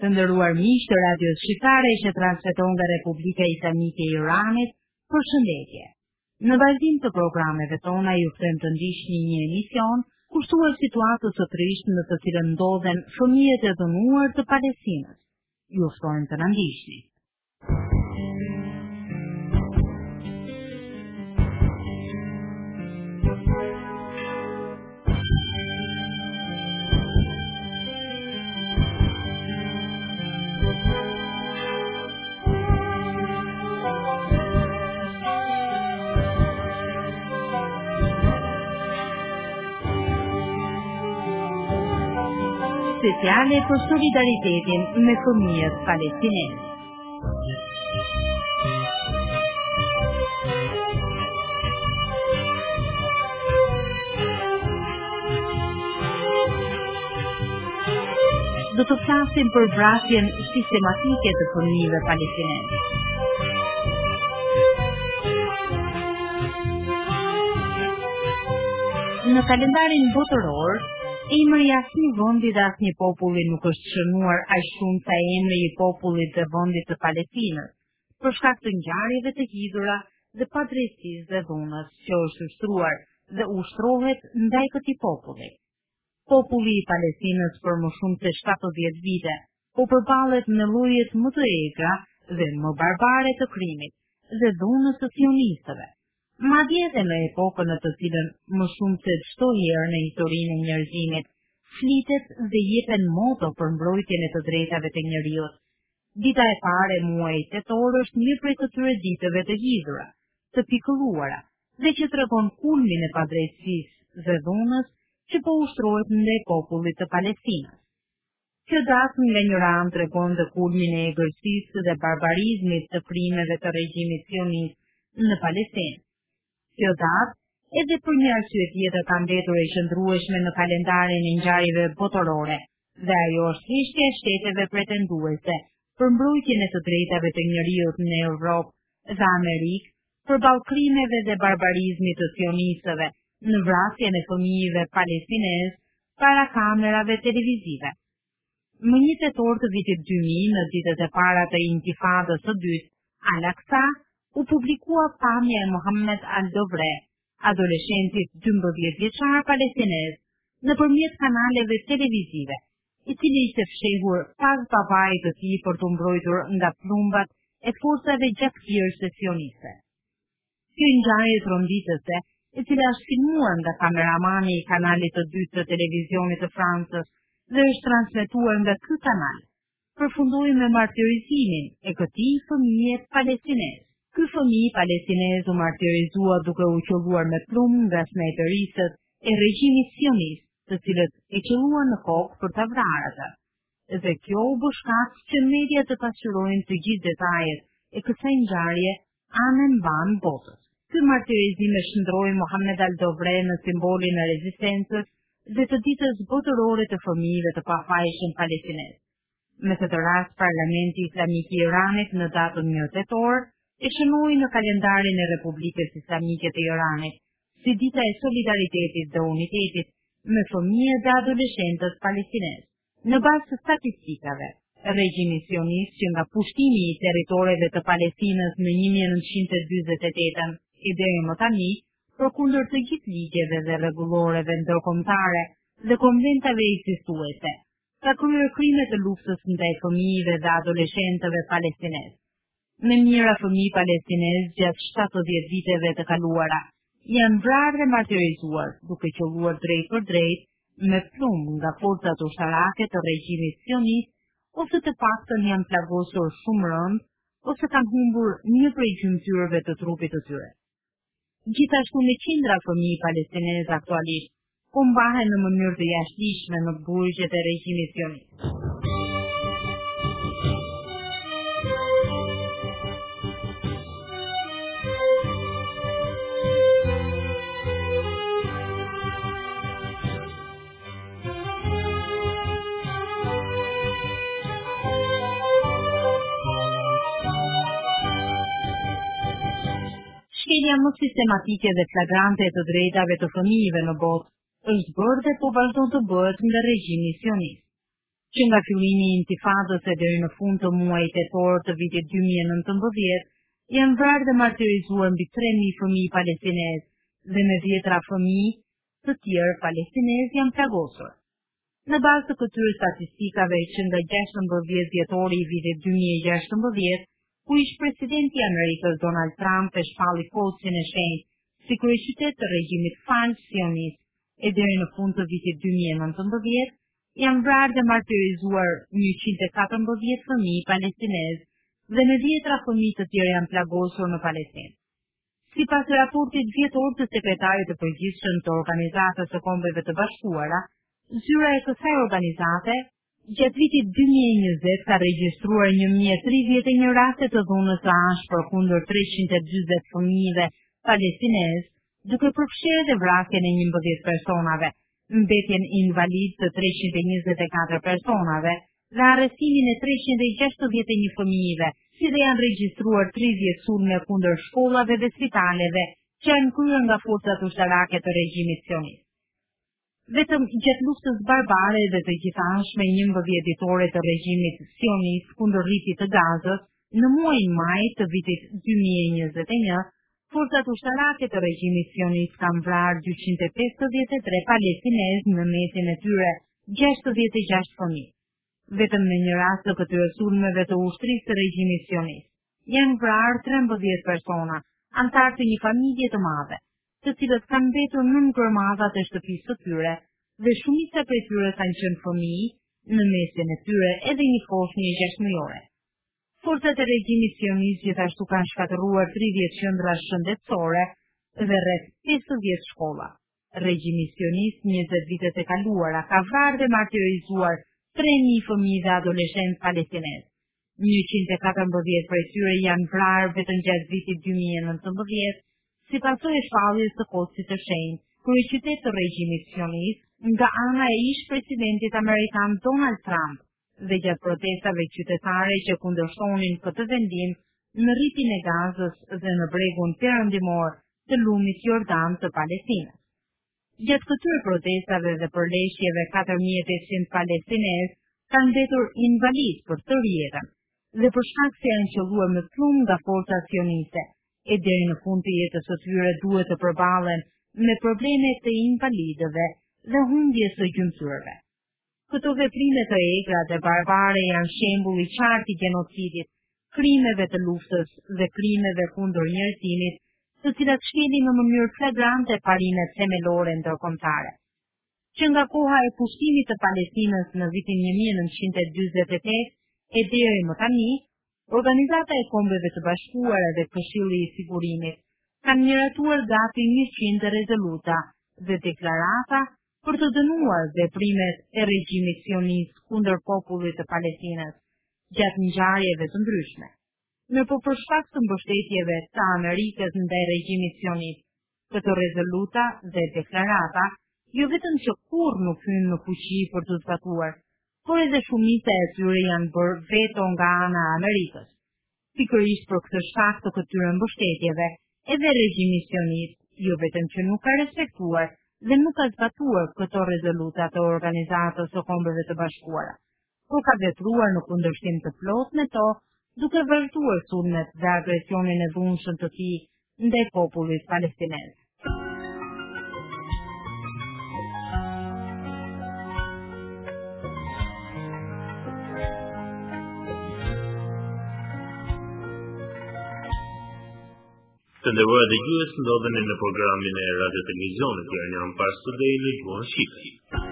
Të nderuar miq të radios shqiptare që transmeton nga Republika Islamike e Iranit, përshëndetje. Në vazhdim të programeve tona ju ftojmë të ndiqni një emision kushtuar situatës së trisht në të cilën ndodhen fëmijët e dënuar të Palestinës. Ju ftojmë të na ndiqni. Speciale për solidaritetin me fëmijët palestinesë. Do të flasim për vrasjen sistematike të fëmijëve palestinesë. Në kalendarin botëror, emri i asnjë vendi dhe asnjë populli nuk është shënuar aq shumë sa emri i popullit dhe vendit të Palestinës, për shkak të ngjarjeve të hidhura dhe padrejtisë dhe dhunës që është ushtruar dhe ushtrohet ndaj këtij populli. Populli i Palestinës për më shumë se 70 vite po përballet me llojet më të egra dhe më barbare të krimit dhe dhunës së sionistëve. Madje edhe në epokën në të cilën më shumë se çdo herë në historinë e njerëzimit flitet dhe jepen moto për mbrojtjen e të drejtave të njerëzit. Dita e parë e muajit tetor është një prej këtyre ditëve të hidhura, të pikëlluara, dhe që tregon kulmin e padrejtësisë dhe dhunës që po ushtrohet ndaj popullit të Palestinës. Kjo datë nga një anë tregon dhe kulmin e egërësisë dhe barbarizmit të krimeve të regjimit sionist në Palestinë. Kjo datë, edhe për një arsye tjetër ka mbetur e qëndrueshme në kalendarin e ngjarjeve botërore, dhe ajo është thjeshtja e shteteve pretenduese për mbrojtjen e të drejtave të njerëzit në Europë dhe Amerikë, përballë krimeve dhe barbarizmit të sionistëve në vrasjen e fëmijëve palestinesë para kamerave televizive. Më 1 tetor të vitit 2000, në ditët e para të intifadës së dytë, Al-Aqsa, u publikua pamja e Mohammed Al-Dovre, adoleshentit 12 vjeçar palestinez, nëpërmjet kanaleve televizive, i cili ishte fshehur pas babait të tij për të mbrojtur nga plumbat e forcave gjakthirëse sioniste. Kjo ngjarje tronditëse, e cila është filmuar nga kameramani i kanalit të dytë të televizionit të Francës dhe është transmetuar nga ky kanal, përfundoi me martirizimin e këtij fëmije palestinez. Ky fëmijë palestinez u martirizua duke u qelluar me plumb nga snajperistët e regjimit sionist, të cilët e qelluan në kokë për ta vrarë atë. Dhe kjo u bë shkak që media të pasqyrojnë të gjithë detajet e kësaj ngjarje anë mban botës. Ky martirizim e shndroi Mohammed Al-Dovre në simbolin e rezistencës dhe të ditës botërore të fëmijëve të pafajshëm palestinez. Me këtë rast, Parlamenti Islamik i Iranit në datën 1 tetor e shënoi në kalendarin e Republikës Islamike të Iranit si dita e solidaritetit dhe unitetit me fëmijët dhe adoleshentët palestinez. Në bazë të statistikave, regjimi sionist që nga pushtimi i territoreve të Palestinës në 1948 e deri më tani, përkundër të gjithë ligjeve dhe rregulloreve ndërkombëtare dhe konventave ekzistuese, ka kryer krime të luftës ndaj fëmijëve dhe adoleshentëve palestinez. Me mijëra fëmijë palestinez gjatë 70 viteve të kaluara janë vrarë dhe martirizuar, duke qelluar drejt për drejt me plumb nga forcat ushtarake të regjimit sionist, ose të paktën janë plagosur shumë rënd, ose kanë humbur një prej gjymtyrëve të trupit të tyre. Gjithashtu me qindra fëmijë palestinez aktualisht po mbahen në mënyrë të jashtëligjshme në burgjet e regjimit sionist. Shkelja më sistematike dhe flagrante e të drejtave të fëmijëve në botë është bërë dhe po vazhdon të bëhet nga regjimi sionist. që nga fillimi i intifadës e deri në fund të muajit tetor të vitit 2019, janë vrarë dhe martirizuar mbi 3.000 fëmijë palestinezë dhe me 10 fëmijë të tjerë palestinezë janë plagosur. Në bazë të këtyre statistikave që nga 16 dhjetori i vitit 2016, ku ish presidenti i Amerikës Donald Trump e shpalli Qudssin e shenjtë si kryeqytet të regjimit falës sionist e deri në fund të vitit 2019, janë vrarë dhe martirizuar 114 fëmijë palestinezë dhe me 10 fëmijë të tjerë janë plagosur në Palestinë. Sipas raportit vjetor të sekretarit të përgjithshëm të Organizatës së Kombeve të Bashkuara, zyra e kësaj organizate gjatë vitit 2020 ka regjistruar 1031 raste të dhunës së ashpër kundër 340 fëmijëve palestinezë, duke përfshirë dhe vrasjen e 11 personave, mbetjen invalid të 324 personave dhe arrestimin e 361 fëmijëve, si dhe janë regjistruar 30 sulme kundër shkollave dhe spitaleve që janë kryer nga forcat ushtarake të regjimit sionist. Vetëm gjatë luftës barbare dhe të gjithanshme 11 ditore të regjimit sionist kundër rritit të Gazës, në muajin maj të vitit 2021, forcat ushtarake të regjimit sionist kanë vrarë 253 palestinezë, në mesin e tyre 66 fëmijë. Vetëm në një rast të këtyre sulmeve të ushtrisë të regjimit sionist, janë vrarë 13 persona, antar të një familje të madhe, të cilët kanë mbetur nën gërmadhat e shtëpisë së tyre, dhe shumica prej tyre kanë qenë fëmijë, në mesin e tyre edhe një foshnjë 6 mujore. Forcat e regjimit sionist gjithashtu kanë shkatëruar 30 qendra shëndetësore dhe rreth 50 shkolla. Regjimi sionist 20 vitet e kaluara ka vrarë dhe martirizuar 3.000 fëmijë dhe adoleshentë palestinezë. 114 prej tyre janë vrarë vetëm gjatë vitit 2019, si pasojë e shpalljes së Qudssit të shenjtë, kryeqytet të regjimit sionist, nga ana e ish presidentit amerikan Donald Trump, dhe gjatë protestave qytetare që kundërshtonin këtë vendim në rritin e Gazës dhe në bregun perëndimor të lumit Jordan të Palestinës. Gjatë këtyre protestave dhe përleshjeve 4.800 palestinezë kanë mbetur invalid për tërë jetën, dhe për shkak se janë qelluar me plumë nga forcat sioniste, e deri në fund të jetës së tyre duhet të përballen me probleme të invalidëve dhe humbjes së gjymtyrëve. Këto veprime të egra dhe barbare janë shembull i qartë i genocidit, krimeve të luftës dhe krimeve kundër njerëzimit, të cilat shkelin në mënyrë flagrante parimet themelore ndërkombëtare. Që nga koha e pushtimit të Palestinës në vitin 1948 e deri më tani, Organizata e Kombeve të Bashkuara dhe Këshilli i Sigurimit kanë miratuar gati 100 rezoluta dhe deklarata për të dënuar veprimet e regjimit sionist kundër popullit të Palestinës gjatë ngjarjeve të ndryshme. Për shkak të mbështetjeve të Amerikës ndaj regjimit sionist, këto rezoluta dhe deklarata jo vetëm që kurrë nuk hyn në fuqi për të zbatuar, por edhe shumica e tyre janë bërë veto nga ana e Amerikës. Pikërisht për këtë shkak të këtyre mbështetjeve, edhe regjimi sionist jo vetëm që nuk ka respektuar dhe nuk ka zbatuar këto rezoluta të Organizatës së Kombeve të Bashkuara, por ka vepruar në kundërshtim të plotë me to, duke vazhduar sulmet dhe agresionin e dhunshëm të tij ndaj popullit palestinez. Të nderuar dëgjues, ndodheni në programin e Radio Televizionit Iranian Pars Today në gjuhën shqipe.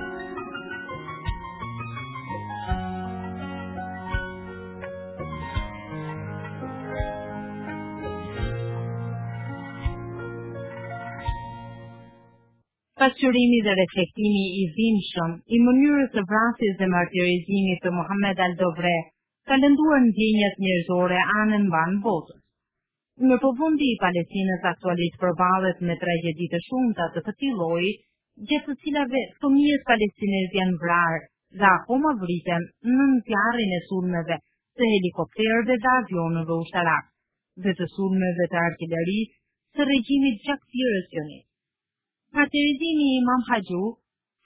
Pasqyrimi dhe reflektimi i dhimbshëm i mënyrës së vrasjes dhe martirizimit të Mohamed Al-Dovre ka lënduar ndjenjat njerëzore anë mban botës. Në përfundi i Palestinës aktualisht përballet me tragjedi të shumta të këtij lloji, gjatë të cilave fëmijët palestinezë janë vrarë dhe akoma vriten në zjarrin e sulmeve të helikopterëve dhe avionëve ushtarak, dhe të sulmeve të artillerisë të regjimit gjakthirës sionist. Martirizimi i Imam Haxhu,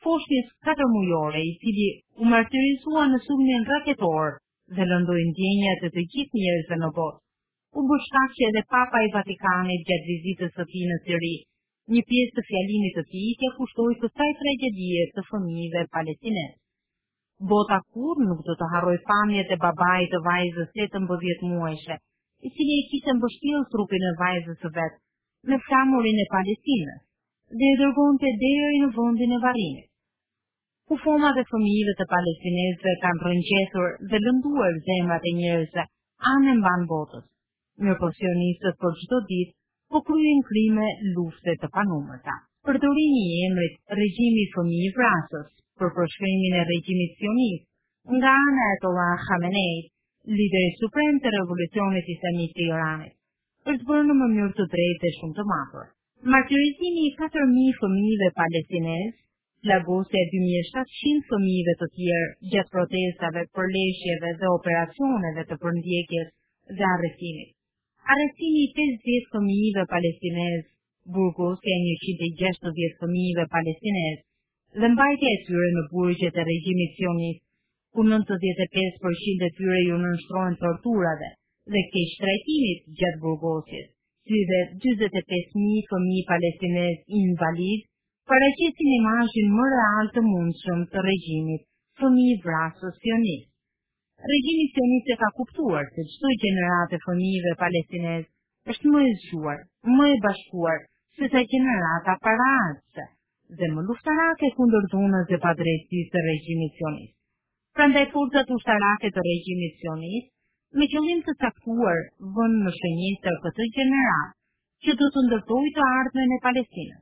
Foshnjës 4 mujore, I cili u martirizua në sulmin raketor dhe lëndoi ndjenjat e të gjithë njerëzve në botë. U bë shkak që edhe Papa I Vatikanit gjatë vizitës së tij në Siri, një pjesë të fjalimit të tij t'ia kushtoi kësaj tragjedie të fëmijëve palestinesë. Bota kurrë nuk do të harroj pamjet e babait të vajzës 18 muajshe, I cili e kishte mbështjellë trupin e vajzës së vet në flamurin e Palestinës dhe e dërgonte deri në vendin e varrimit. Kufomat e fëmijëve të palestinesëve kanë rrëngjethur dhe lënduar zemrat e njerëzve anë mban botës. Mirëposionistët për çdo ditë po kryejnë krime, lufte të panumërta. Përdorimi I emrit regjimi I fëmijë vrasës për përshkrimin e regjimit sionist nga ana e Ayatollah Khamenei, lideri suprem të revolucionit islamik të Iranit, është bërë në mënyrë të drejtë dhe shumë të mapur. Martirizimi I 4.000 fëmijëve palestinesë, plagosja e 2.700 fëmijëve të tjerë gjatë protestave, përleshjeve dhe operacioneve të përndjekjes dhe arrestimit. Arrestimi I 50 fëmijëve palestinesë, burgosja e 160 fëmijëve palestinesë dhe mbajtja e tyre në burgjet e regjimit sionist, ku 95% e tyre ju nënshtrohen torturave dhe keqtrajtimit gjatë burgosjes, si dhe 45.000 fëmijë palestinesë invalid, paraqisin imazhin më real të mundshëm të regjimit fëmijë vrasës sionist. Regjimi sionist e ka kuptuar se çdo gjenerate fëmijëve palestinesë është më e zgjuar, më e bashkuar se sa gjenerata paraardhëse dhe më luftarake kundër dhunës dhe padrejtësisë të regjimit sionist. Prandaj forcat ushtarake të regjimit sionist, me qëllim të caktuar, vënë në shënjestër këtë gjenerat që do të ndërtojë të ardhmen e Palestinës.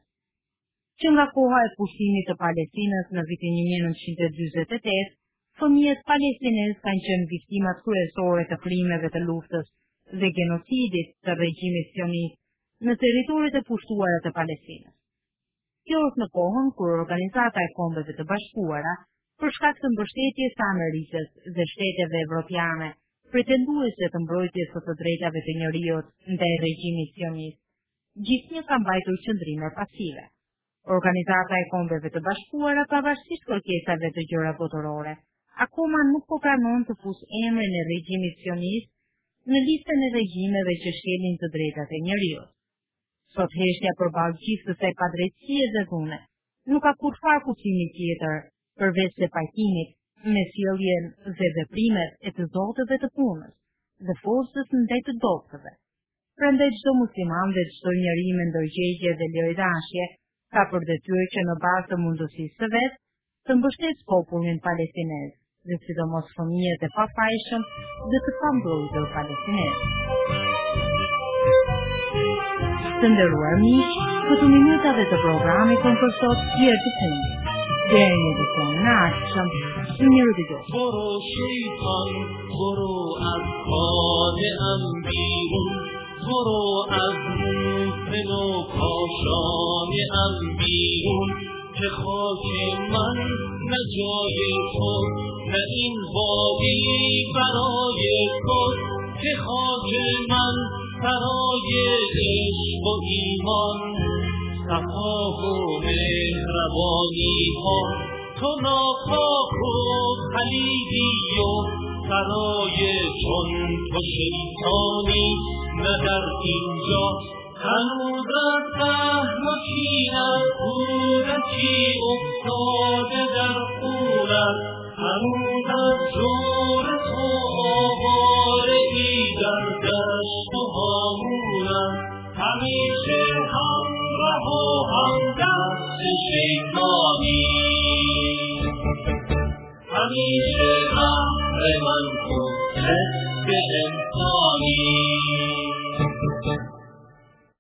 Që nga koha e pushtimit të Palestinës në vitin 1948, fëmijët palestinesë kanë qenë viktimat kryesore të krimeve të luftës dhe genocidit të regjimit sionist në territoret e pushtuara të Palestinës. Kjo është në kohën kur Organizata e Kombeve të Bashkuara, për shkak të mbështetjes së Amerikës dhe shteteve evropiane, pretenduese të mbrojtjes së të drejtave të njerëzit ndaj regjimit sionist, gjithnjë ka mbajtur qëndrime pasive. Organizata e Kombeve të Bashkuara, pavarësisht kërkesave të gjëra botërore, akoma nuk po pranon të fusë emrin e regjimit sionist në listën e regjimeve që shkelin të drejtat e njerëzit. Sot heshtja përballë gjithë kësaj padrejtësie dhe dhune nuk ka kurrë kuptimi tjetër përveç se pajtimit me sjelljen dhe veprimet e të zotëve të punës dhe forcës ndaj të dobëve. Prandaj çdo musliman dhe çdo njeri me ndërgjegjje dhe liridashje ka për detyrë që në bazë të mundësisë së vet të mbështetësë popullin palestinez dhe sidomos fëmijët e pafajshëm dhe të pambrojtur palestinez. Të nderuar miq, këto minuta dhe të programit kanë për sot tjerë të fundit. Deri në edicionin e ardhshëm, miru dëgjofshi. برو شیطان برو از خانه‌ام بیرون برو از موسم و کاشانه‌ام بیرون که خاک من نه جای تو نه این وادی برای تو که خاک من برای عشق و ایمان صفا و مهربانی ها تو ناپاک و خلیدی و سرای چون تو شیطانی نه در اینجا هنوز از فهم و کینت کودکی افتاده در خونت هنوز از جور تو آواره ای در دشت و هامونت همیشه همراه و همدست شیطانی همیشه امر من کن حس انسانی